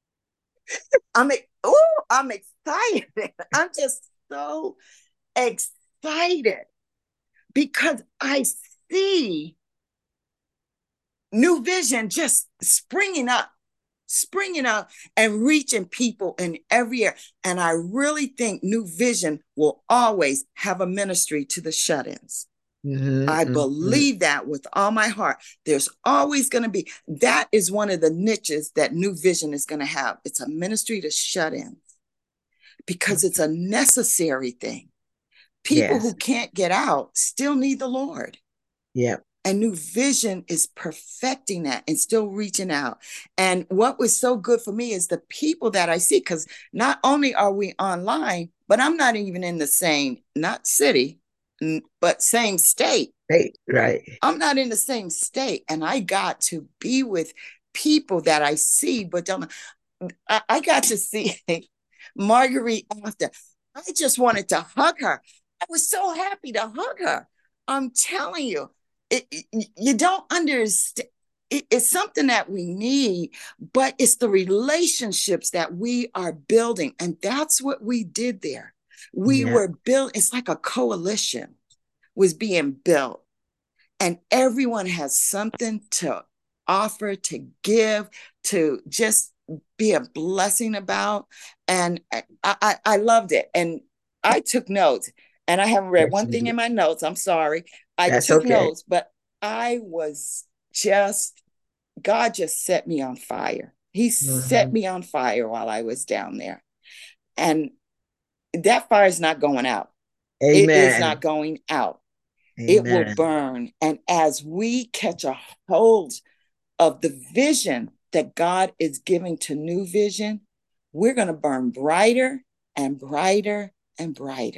I'm, oh, I'm excited. I'm just so excited because I see New Vision just springing up. springing up and reaching people in every area. And I really think New Vision will always have a ministry to the shut-ins. Mm-hmm, I mm-hmm. believe that with all my heart. There's always going to be, that is one of the niches that New Vision is going to have. It's a ministry to shut-ins because it's a necessary thing. People yes. who can't get out still need the Lord. Yeah. And New Vision is perfecting that and still reaching out. And what was so good for me is the people that I see, because not only are we online, but I'm not even in the same, not city, but same state. Right, right. I'm not in the same state. And I got to be with people that I see, but don't. I, I got to see Marguerite after. I just wanted to hug her. I was so happy to hug her. I'm telling you. It, it, you don't understand. It, it's something that we need, but it's the relationships that we are building. And that's what we did there. We yeah. were built. It's like a coalition was being built. And everyone has something to offer, to give, to just be a blessing about. And I, I, I loved it. And I took notes. And I haven't read one thing in my notes. I'm sorry. I That's took okay. notes, but I was just, God just set me on fire. He mm-hmm. set me on fire while I was down there. And that fire is not going out. Amen. It is not going out. Amen. It will burn. And as we catch a hold of the vision that God is giving to New Vision, we're going to burn brighter and brighter and brighter.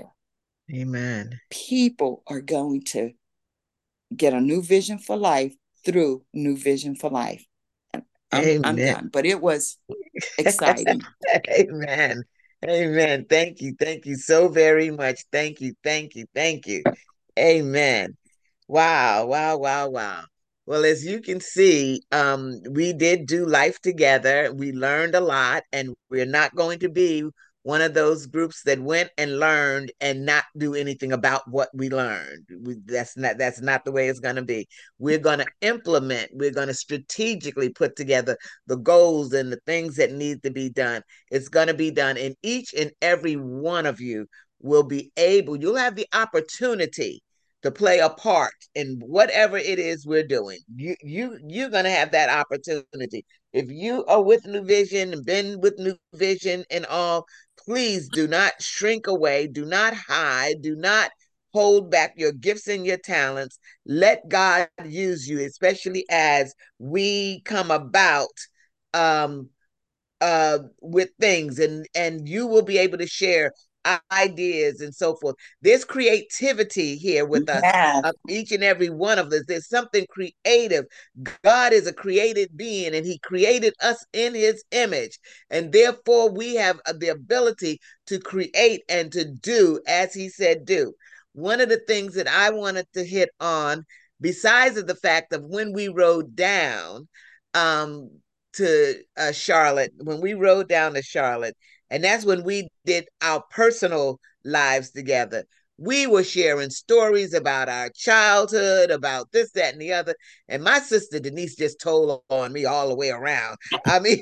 Amen. People are going to get a new vision for life through New Vision for Life. And I'm, I'm done, but it was exciting. Amen. Amen. Thank you. Thank you so very much. Thank you. Thank you. Thank you. Amen. Wow. Wow. Wow. Wow. Well, as you can see, um, we did do life together. We learned a lot, and we're not going to be one of those groups that went and learned and not do anything about what we learned. We, that's not that's not the way it's going to be. We're going to implement. We're going to strategically put together the goals and the things that need to be done. It's going to be done, and each and every one of you will be able. You'll have the opportunity to play a part in whatever it is we're doing. You you you're going to have that opportunity. If you are with New Vision and been with New Vision and all, please do not shrink away. Do not hide. Do not hold back your gifts and your talents. Let God use you, especially as we come about um, uh, with things, and, and you will be able to share ideas and so forth. There's creativity here with us, yes. uh, each and every one of us. There's something creative. God is a created being, and he created us in his image, and therefore we have the ability to create and to do as he said do. one of the things that I wanted to hit on, besides of the fact of when we rode down um, to uh, Charlotte, when we rode down to Charlotte, and that's when we did our personal lives together. We were sharing stories about our childhood, about this, that, and the other. And my sister Denise just told on me all the way around. I mean,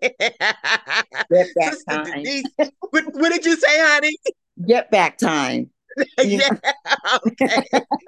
Sister time. Denise, what, what did you say, honey? Get back time. Yeah. Okay.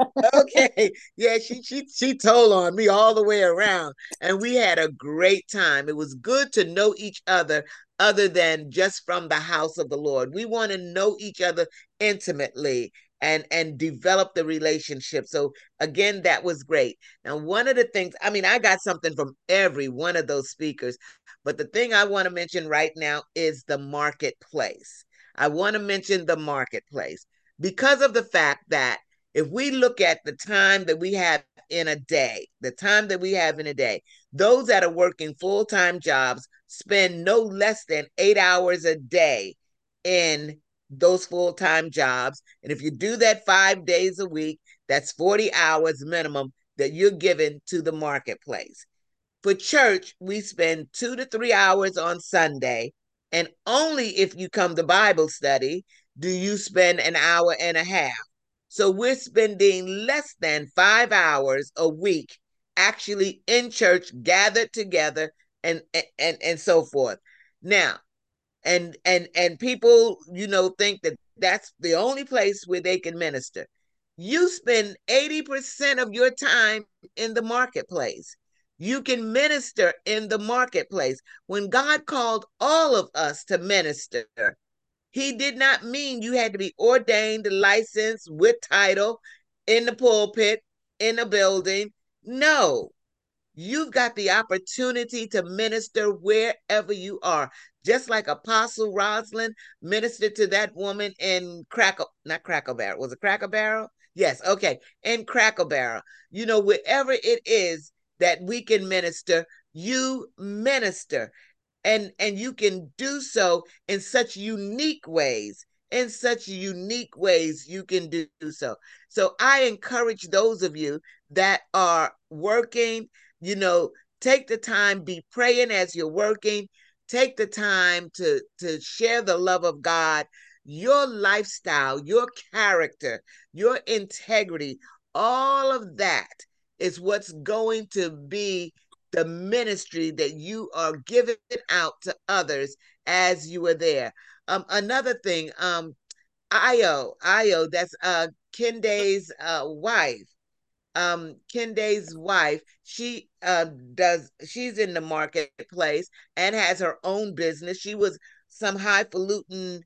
Okay. Yeah, she she she told on me all the way around, and we had a great time. It was good to know each other other than just from the house of the Lord. We want to know each other intimately and and develop the relationship. So again, that was great. Now, one of the things, I mean, I got something from every one of those speakers, but the thing I want to mention right now is the marketplace. I want to mention the marketplace because of the fact that if we look at the time that we have in a day, the time that we have in a day, those that are working full-time jobs spend no less than eight hours a day in those full-time jobs. And if you do that five days a week, that's forty hours minimum that you're given to the marketplace. For church, we spend two to three hours on Sunday. And only if you come to Bible study do you spend an hour and a half. So we're spending less than five hours a week actually in church, gathered together, and and and so forth. Now, and and and people, you know, think that that's the only place where they can minister. You spend eighty percent of your time in the marketplace. You can minister in the marketplace. When God called all of us to minister, he did not mean you had to be ordained, licensed, with title, in the pulpit, in a building. No, you've got the opportunity to minister wherever you are. Just like Apostle Rosalind ministered to that woman in Cracker, not Cracker Barrel. Was it Cracker Barrel? Yes, okay, in Cracker Barrel. You know, wherever it is that we can minister, you minister. And, and you can do so in such unique ways. In such unique ways, you can do so. So I encourage those of you that are working, you know, take the time, be praying as you're working. Take the time to, to share the love of God, your lifestyle, your character, your integrity. All of that is what's going to be the ministry that you are giving out to others as you are there. Um, another thing, um, Io, Io, that's uh, Kenda's uh, wife. Um, Kenda's wife, she uh, does, she's in the marketplace and has her own business. She was some highfalutin,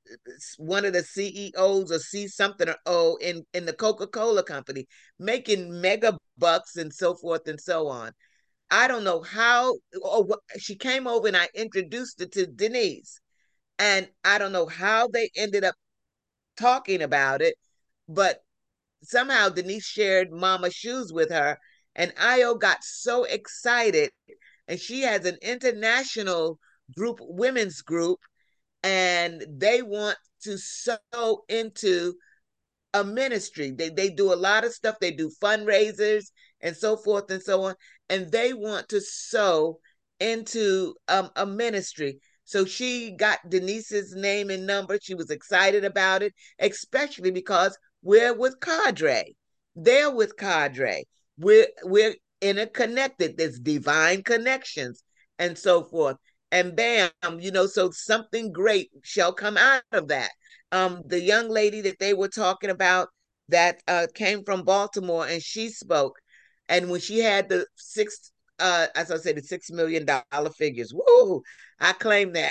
one of the C E Os or C something or O in, in the Coca-Cola company, making mega bucks and so forth and so on. I don't know how, oh, she came over and I introduced her to Denise. And I don't know how they ended up talking about it, but somehow Denise shared Mama Shoes with her. And Io got so excited. And she has an international group, women's group, and they want to sow into a ministry. They, they do a lot of stuff. They do fundraisers and so forth and so on. And they want to sow into um, a ministry. So she got Denise's name and number. She was excited about it, especially because we're with Cadre. They're with Cadre. We're, we're interconnected. There's divine connections and so forth. And bam, you know, so something great shall come out of that. Um, the young lady that they were talking about that uh, came from Baltimore, and she spoke. And when she had the six, uh, as I said, the six million dollar figures, woo, I claim that.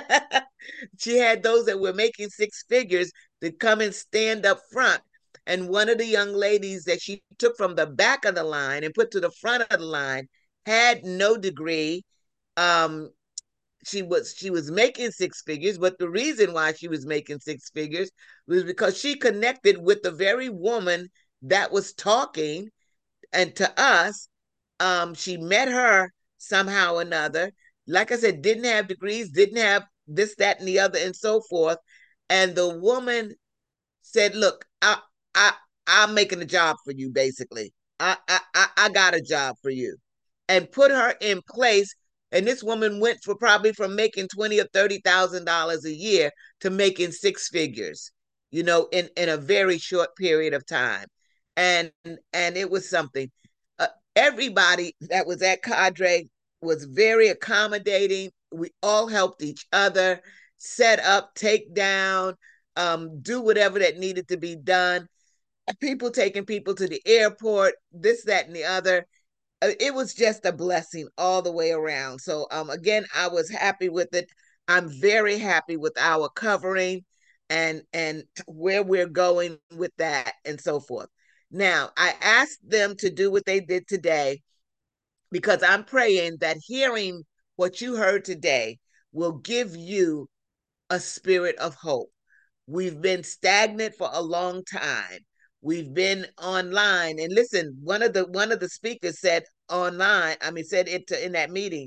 She had those that were making six figures to come and stand up front. And one of the young ladies that she took from the back of the line and put to the front of the line had no degree. Um, she was she was making six figures, but the reason why she was making six figures was because she connected with the very woman that was talking. And to us, um, she met her somehow or another. Like I said, didn't have degrees, didn't have this, that, and the other, and so forth. And the woman said, look, I, I I'm making a job for you, basically. I I I got a job for you. And put her in place. And this woman went for probably from making twenty or thirty thousand dollars a year to making six figures, you know, in, in a very short period of time. And and it was something. Uh, everybody that was at Cadre was very accommodating. We all helped each other, set up, take down, um, do whatever that needed to be done. People taking people to the airport, this, that, and the other. It was just a blessing all the way around. So um, again, I was happy with it. I'm very happy with our covering and and where we're going with that and so forth. Now, I asked them to do what they did today because I'm praying that hearing what you heard today will give you a spirit of hope. We've been stagnant for a long time. We've been online. And listen, one of the one of the speakers said online, I mean, said it to, in that meeting,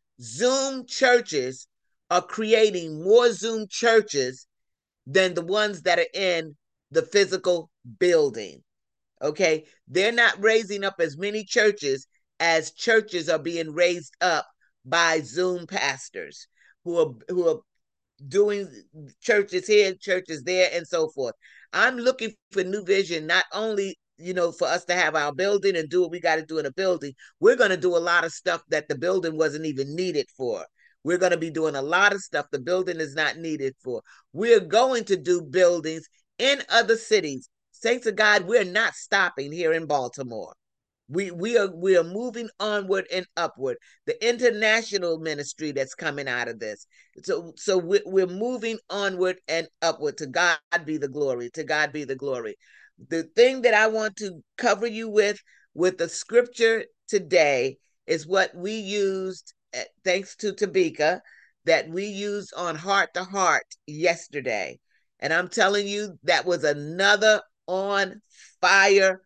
Zoom churches are creating more Zoom churches than the ones that are in the physical building. Okay. They're not raising up as many churches as churches are being raised up by Zoom pastors who are who are doing churches here, churches there, and so forth. I'm looking for New Vision, not only, you know, for us to have our building and do what we got to do in a building. We're going to do a lot of stuff that the building wasn't even needed for. We're going to be doing a lot of stuff the building is not needed for. We're going to do buildings in other cities. Saints of God, we're not stopping here in Baltimore. We we are we are moving onward and upward. The international ministry that's coming out of this. So so we're, we're moving onward and upward. To God be the glory. To God be the glory. The thing that I want to cover you with with the scripture today is what we used, thanks to Tabika, that we used on Heart to Heart yesterday. And I'm telling you, that was another on fire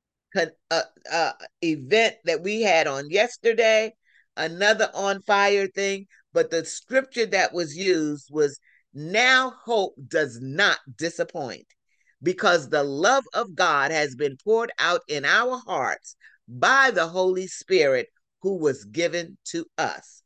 uh, uh, event that we had on yesterday, another on fire thing. But the scripture that was used was, now hope does not disappoint, because the love of God has been poured out in our hearts by the Holy Spirit who was given to us.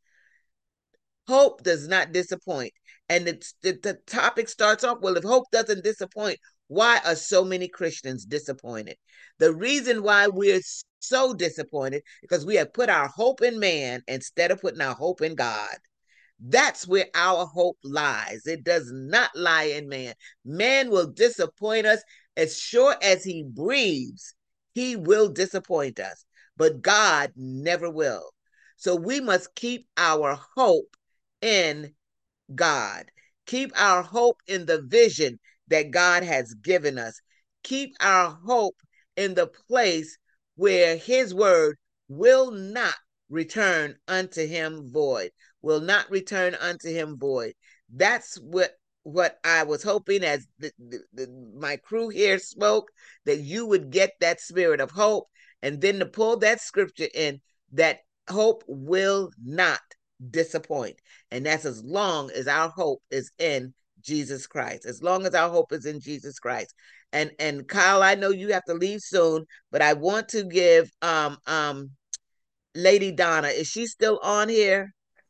Hope does not disappoint. And it's, the, the topic starts off, well, if hope doesn't disappoint, why are so many Christians disappointed? The reason why we're so disappointed because we have put our hope in man instead of putting our hope in God. That's where our hope lies. It does not lie in man. Man will disappoint us as sure as he breathes. He will disappoint us, but God never will. So we must keep our hope in God. Keep our hope in the vision that God has given us. Keep our hope in the place where his word will not return unto him void, will not return unto him void. That's what what I was hoping, as the, the, the, my crew here spoke, that you would get that spirit of hope, and then to pull that scripture in, that hope will not disappoint. And that's as long as our hope is in Jesus Christ, as long as our hope is in Jesus Christ. And and Kyle, I know you have to leave soon, but I want to give um um Lady Donna, is she still on here?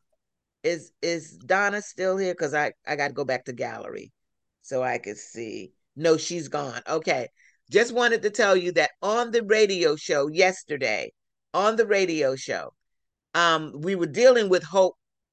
Is is Donna still here? Because I, I got to go back to gallery so I could see. No, she's gone. Okay. Just wanted to tell you that on the radio show yesterday, on the radio show, um, we were dealing with hope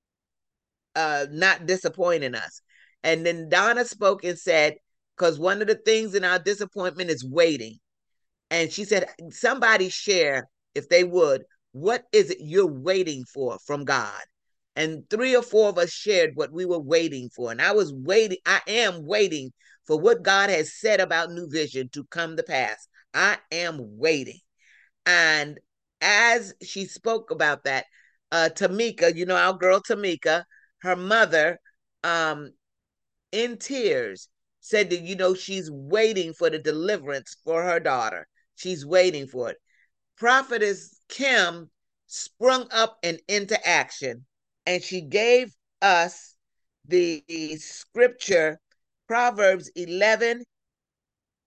uh, not disappointing us. And then Donna spoke and said, because one of the things in our disappointment is waiting. And she said, somebody share, if they would, what is it you're waiting for from God? And three or four of us shared what we were waiting for. And I was waiting, I am waiting for what God has said about New Vision to come to pass. I am waiting. And as she spoke about that, uh, Tamika, you know, our girl Tamika, her mother, um, in tears, said that, you know, she's waiting for the deliverance for her daughter. She's waiting for it. Prophetess Kim sprung up and into action, and she gave us the scripture, Proverbs eleven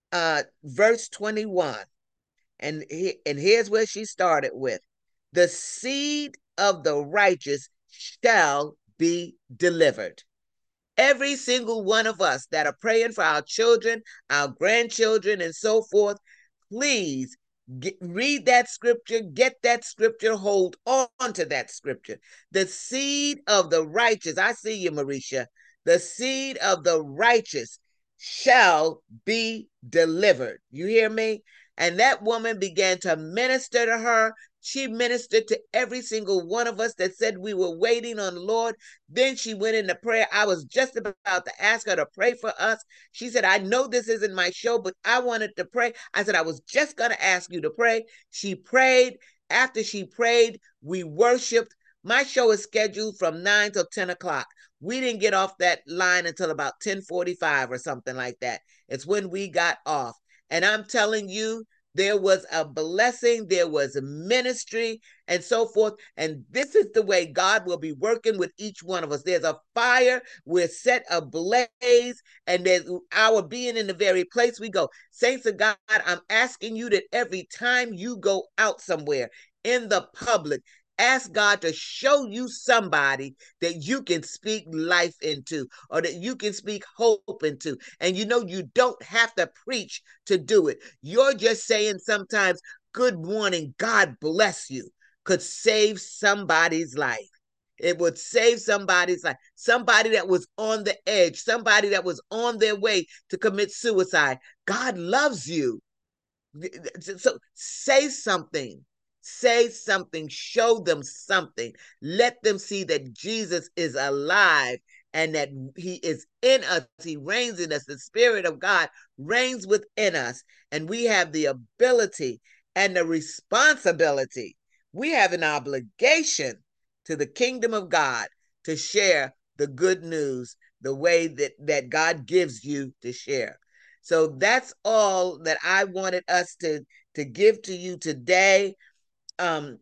uh, verse twenty-one. And, he, and here's where she started with. The seed of the righteous shall be delivered. Every single one of us that are praying for our children, our grandchildren, and so forth, please get, read that scripture, get that scripture, hold on to that scripture. The seed of the righteous, I see you, Marisha, the seed of the righteous shall be delivered. You hear me? And that woman began to minister to her. She ministered to every single one of us that said we were waiting on the Lord. Then she went into prayer. I was just about to ask her to pray for us. She said, I know this isn't my show, but I wanted to pray. I said, I was just going to ask you to pray. She prayed. After she prayed, we worshiped. My show is scheduled from nine till ten o'clock. We didn't get off that line until about ten forty-five or something like that. It's when we got off. And I'm telling you, there was a blessing, there was a ministry, and so forth. And this is the way God will be working with each one of us. There's a fire, we're set ablaze, and there's our being in the very place we go. Saints of God, I'm asking you that every time you go out somewhere in the public, ask God to show you somebody that you can speak life into, or that you can speak hope into. And you know, you don't have to preach to do it. You're just saying sometimes, good morning, God bless you, could save somebody's life. It would save somebody's life. Somebody that was on the edge, somebody that was on their way to commit suicide. God loves you. So say something. Say something, show them something. Let them see that Jesus is alive and that he is in us. He reigns in us. The Spirit of God reigns within us. And we have the ability and the responsibility. We have an obligation to the kingdom of God to share the good news the way that, that God gives you to share. So that's all that I wanted us to, to give to you today. Um,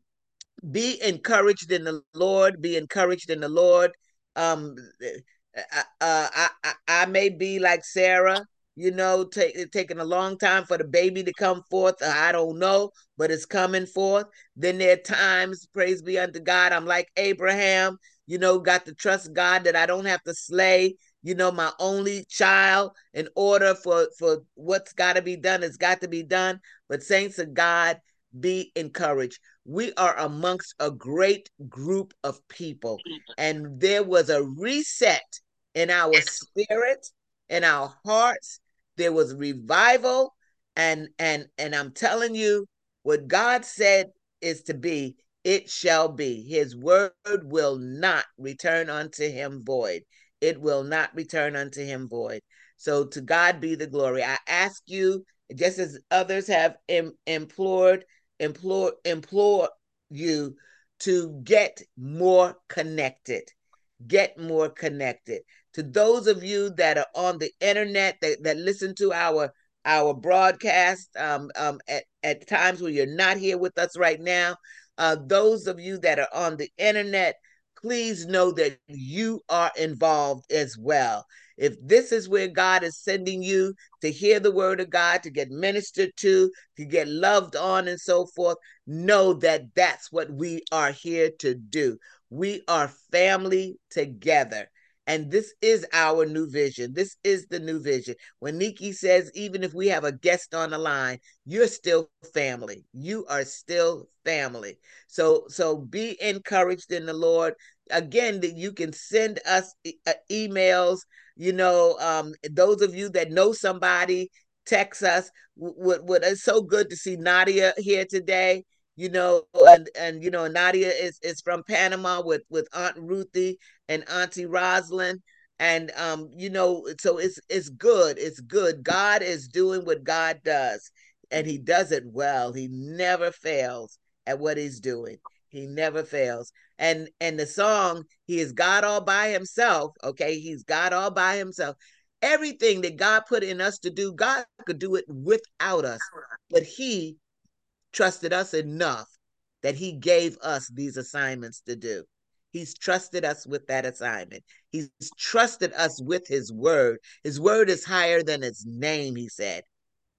be encouraged in the Lord. Be encouraged in the Lord. Um, uh, I, I, I may be like Sarah, you know, take, taking a long time for the baby to come forth. I don't know, but it's coming forth. Then there are times, praise be unto God, I'm like Abraham, you know, got to trust God that I don't have to slay, you know, my only child in order for, for what's got to be done. It's got to be done. But saints of God, be encouraged. We are amongst a great group of people, and there was a reset in our spirit, in our hearts. There was revival, and and and I'm telling you, what God said is to be, it shall be. His word will not return unto him void. It will not return unto him void. So to God be the glory. I ask you, just as others have im- implored, implore implore you to get more connected. Get more connected. To those of you that are on the internet that, that listen to our our broadcast um, um, at, at times where you're not here with us right now, uh, those of you that are on the internet, please know that you are involved as well. If this is where God is sending you to hear the word of God, to get ministered to, to get loved on and so forth, know that that's what we are here to do. We are family together. And this is our new vision. This is the new vision. When Nikki says, even if we have a guest on the line, you're still family. You are still family. So, so be encouraged in the Lord. Again, that you can send us e- uh, emails. You know, um, those of you that know somebody, text us. What, what, it's so good to see Nadia here today. You know, and, and you know, Nadia is, is from Panama with, with Aunt Ruthie and Auntie Rosalind. And, um, you know, so it's, it's good. It's good. God is doing what God does, and he does it well. He never fails at what he's doing. He never fails. And, and the song, he is God all by himself. Okay. He's God all by himself. Everything that God put in us to do, God could do it without us, but he trusted us enough that he gave us these assignments to do. He's trusted us with that assignment. He's trusted us with his word. His word is higher than its name, he said.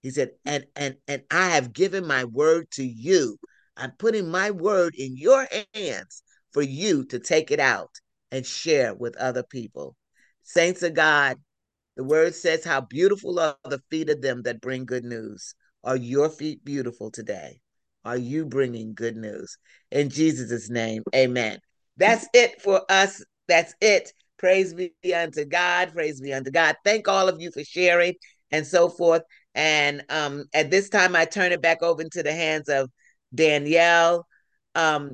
He said, and and and I have given my word to you. I'm putting my word in your hands for you to take it out and share with other people. Saints of God, the word says, how beautiful are the feet of them that bring good news. Are your feet beautiful today? Are you bringing good news? In Jesus' name, amen. That's it for us. That's it. Praise be unto God. Praise be unto God. Thank all of you for sharing and so forth. And um, at this time, I turn it back over into the hands of Danielle. Um,